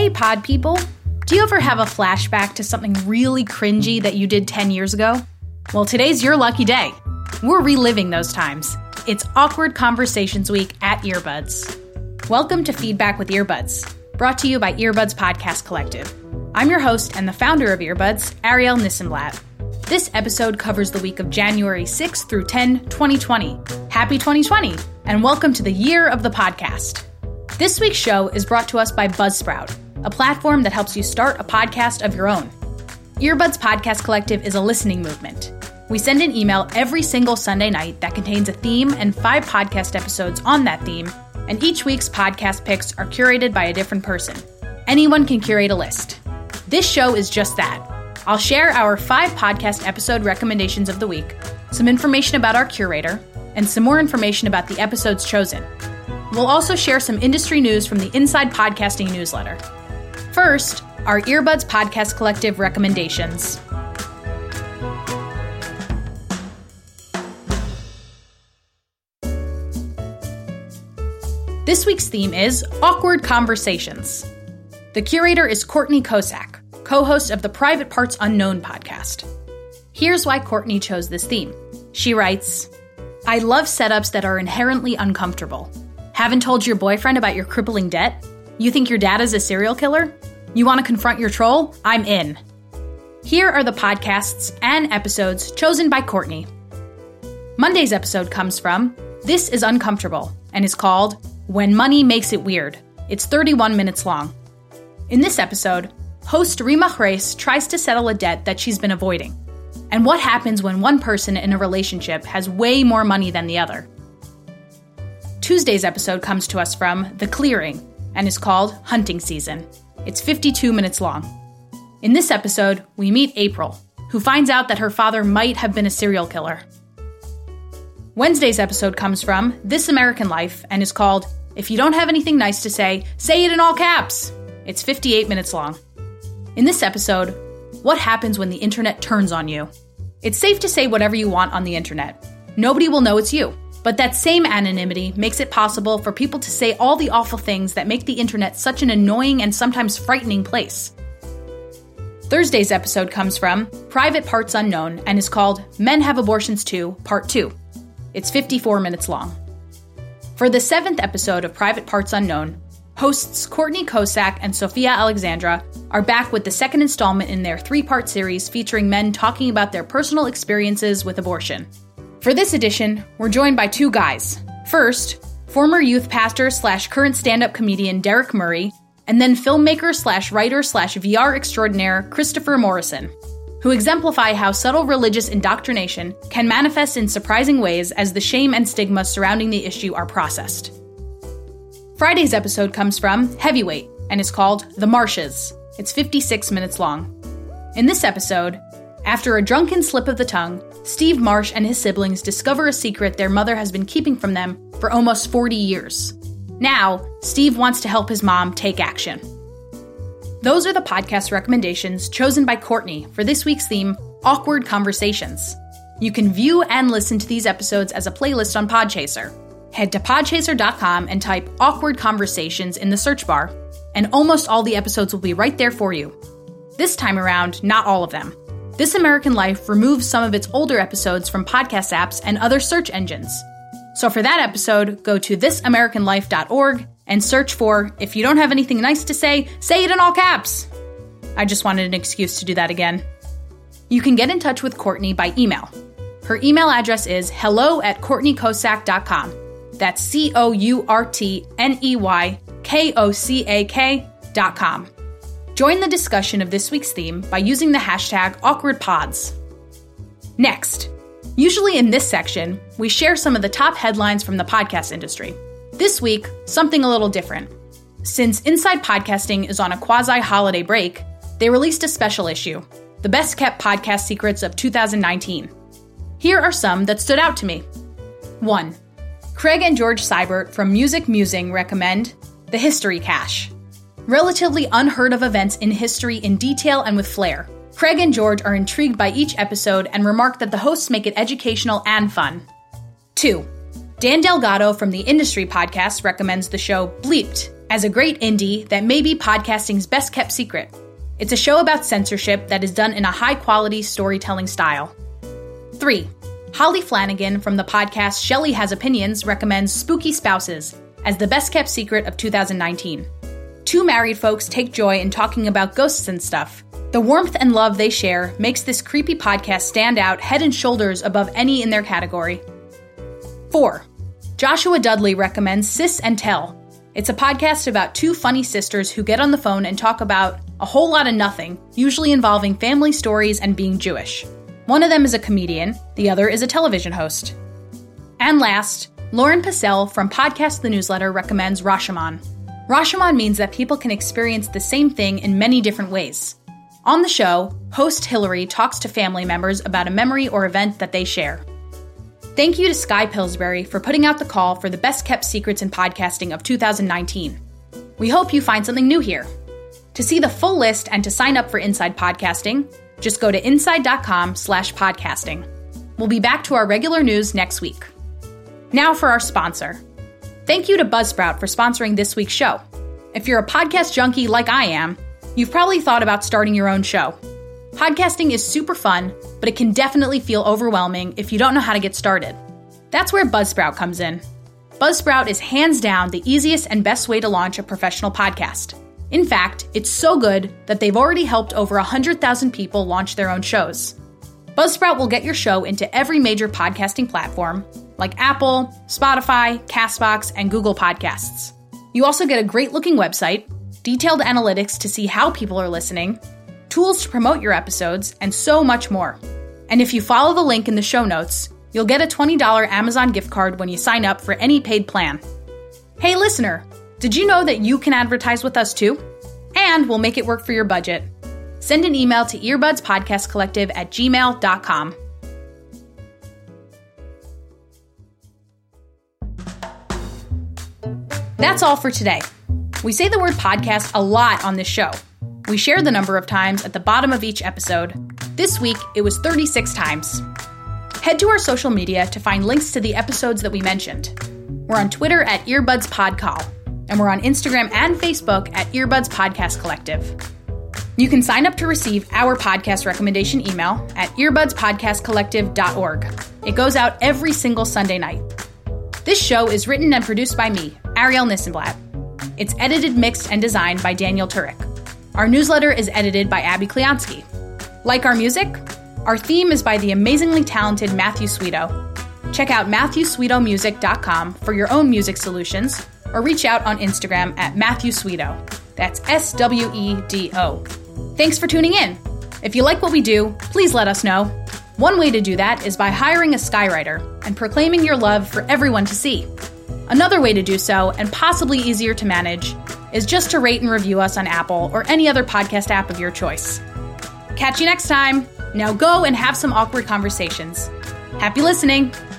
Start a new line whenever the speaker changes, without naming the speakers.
Hey, pod people. Do you ever have a flashback to something really cringy that you did 10 years ago? Well, today's your lucky day. We're reliving those times. It's Awkward Conversations Week at Earbuds. Welcome to Feedback with Earbuds, brought to you by Earbuds Podcast Collective. I'm your host and the founder of Earbuds, Ariel Nissenblatt. This episode covers the week of January 6 through 10, 2020. Happy 2020, and welcome to the year of the podcast. This week's show is brought to us by Buzzsprout, a platform that helps you start a podcast of your own. Earbuds Podcast Collective is a listening movement. We send an email every single Sunday night that contains a theme and 5 podcast episodes on that theme, and each week's podcast picks are curated by a different person. Anyone can curate a list. This show is just that. I'll share our 5 podcast episode recommendations of the week, some information about our curator, and some more information about the episodes chosen. We'll also share some industry news from the Inside Podcasting newsletter. First, our Earbuds Podcast Collective recommendations. This week's theme is Awkward Conversations. The curator is Courtney Kosak, co-host of the Private Parts Unknown podcast. Here's why Courtney chose this theme. She writes, I love setups that are inherently uncomfortable. Haven't told your boyfriend about your crippling debt? You think your dad is a serial killer? You want to confront your troll? I'm in. Here are the podcasts and episodes chosen by Courtney. Monday's episode comes from This is Uncomfortable and is called When Money Makes It Weird. It's 31 minutes long. In this episode, host Rima Khrais tries to settle a debt that she's been avoiding, and what happens when one person in a relationship has way more money than the other. Tuesday's episode comes to us from The Clearing and is called Hunting Season. It's 52 minutes long. In this episode, we meet April, who finds out that her father might have been a serial killer. Wednesday's episode comes from This American Life and is called If You Don't Have Anything Nice to Say, Say It in All Caps. It's 58 minutes long. In this episode, what happens when the internet turns on you? It's safe to say whatever you want on the internet. Nobody will know it's you. But that same anonymity makes it possible for people to say all the awful things that make the internet such an annoying and sometimes frightening place. Thursday's episode comes from Private Parts Unknown and is called Men Have Abortions Too, Part 2. It's 54 minutes long. For the 7th episode of Private Parts Unknown, hosts Courtney Kosak and Sophia Alexandra are back with the second installment in their 3-part series featuring men talking about their personal experiences with abortion. For this edition, we're joined by 2 guys. First, former youth pastor / current stand-up comedian Derek Murray, and then filmmaker / writer / VR extraordinaire Christopher Morrison, who exemplify how subtle religious indoctrination can manifest in surprising ways as the shame and stigma surrounding the issue are processed. Friday's episode comes from Heavyweight and is called The Marshes. It's 56 minutes long. In this episode, after a drunken slip of the tongue, Steve Marsh and his siblings discover a secret their mother has been keeping from them for almost 40 years. Now, Steve wants to help his mom take action. Those are the podcast recommendations chosen by Courtney for this week's theme, Awkward Conversations. You can view and listen to these episodes as a playlist on Podchaser. Head to podchaser.com and type Awkward Conversations in the search bar, and almost all the episodes will be right there for you. This time around, not all of them. This American Life removes some of its older episodes from podcast apps and other search engines. So for that episode, go to thisamericanlife.org and search for If You Don't Have Anything Nice to Say, Say It in All Caps. I just wanted an excuse to do that again. You can get in touch with Courtney by email. Her email address is hello@courtneykosak.com. That's COURTNEYKOCAK.com. Join the discussion of this week's theme by using the hashtag AwkwardPods. Next, usually in this section, we share some of the top headlines from the podcast industry. This week, something a little different. Since Inside Podcasting is on a quasi-holiday break, they released a special issue, The Best Kept Podcast Secrets of 2019. Here are some that stood out to me. 1. Craig and George Seibert from Music Musing recommend The History Cache. Relatively unheard of events in history in detail and with flair. Craig and George are intrigued by each episode and remark that the hosts make it educational and fun. 2. Dan Delgado from the Industry Podcast recommends the show Bleeped, As a great indie that may be podcasting's best kept secret, it's a show about censorship that is done in a high-quality storytelling style. 3. Holly Flanagan from the podcast Shelley Has Opinions recommends Spooky Spouses as the best kept secret of 2019. Two married folks take joy in talking about ghosts and stuff. The warmth and love they share makes this creepy podcast stand out head and shoulders above any in their category. 4. Joshua Dudley recommends Sis and Tell. It's a podcast about two funny sisters who get on the phone and talk about a whole lot of nothing, usually involving family stories and being Jewish. One of them is a comedian, the other is a television host. And last, Lauren Passell from Podcast the Newsletter recommends Rashomon. Rashomon means that people can experience the same thing in many different ways. On the show, host Hillary talks to family members about a memory or event that they share. Thank you to Sky Pillsbury for putting out the call for the best kept secrets in podcasting of 2019. We hope you find something new here. To see the full list and to sign up for Inside Podcasting, just go to inside.com/podcasting. We'll be back to our regular news next week. Now for our sponsor. Thank you to Buzzsprout for sponsoring this week's show. If you're a podcast junkie like I am, you've probably thought about starting your own show. Podcasting is super fun, but it can definitely feel overwhelming if you don't know how to get started. That's where Buzzsprout comes in. Buzzsprout is hands down the easiest and best way to launch a professional podcast. In fact, it's so good that they've already helped over 100,000 people launch their own shows. Buzzsprout will get your show into every major podcasting platform, like Apple, Spotify, CastBox, and Google Podcasts. You also get a great-looking website, detailed analytics to see how people are listening, tools to promote your episodes, and so much more. And if you follow the link in the show notes, you'll get a $20 Amazon gift card when you sign up for any paid plan. Hey listener, did you know that you can advertise with us too? And we'll make it work for your budget. Send an email to earbudspodcastcollective@gmail.com. That's all for today. We say the word podcast a lot on this show. We share the number of times at the bottom of each episode. This week, it was 36 times. Head to our social media to find links to the episodes that we mentioned. We're on Twitter at earbudspodcall, and we're on Instagram and Facebook at Earbuds Podcast Collective. You can sign up to receive our podcast recommendation email at earbudspodcastcollective.org. It goes out every single Sunday night. This show is written and produced by me, Ariel Nissenblatt. It's edited, mixed, and designed by Daniel Turek. Our newsletter is edited by Abby Kleonsky. Like our music? Our theme is by the amazingly talented Matthew Sweeto. Check out MatthewSweetomusic.com for your own music solutions, or reach out on Instagram at Matthew Sweeto. That's SWEDO. Thanks for tuning in. If you like what we do, please let us know. One way to do that is by hiring a skywriter and proclaiming your love for everyone to see. Another way to do so, and possibly easier to manage, is just to rate and review us on Apple or any other podcast app of your choice. Catch you next time. Now go and have some awkward conversations. Happy listening.